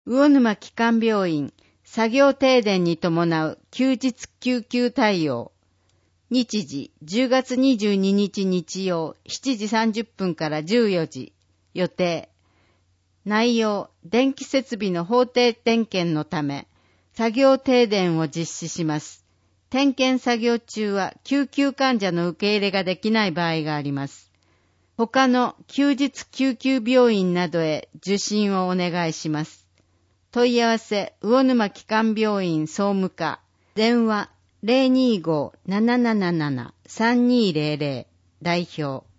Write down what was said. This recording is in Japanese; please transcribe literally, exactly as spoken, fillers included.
魚沼基幹病院作業停電に伴う休日救急対応。日時じゅうがつにじゅうににち日曜しちじさんじゅっぷんからじゅうよじ。予定。内容、電気設備の法定点検のため作業停電を実施します。点検作業中は救急患者の受け入れができない場合があります。他の休日救急病院などへ受診をお願いします。問い合わせ、魚沼基幹病院総務課、電話 ゼロにーごーなななななさんにーゼロゼロ 代表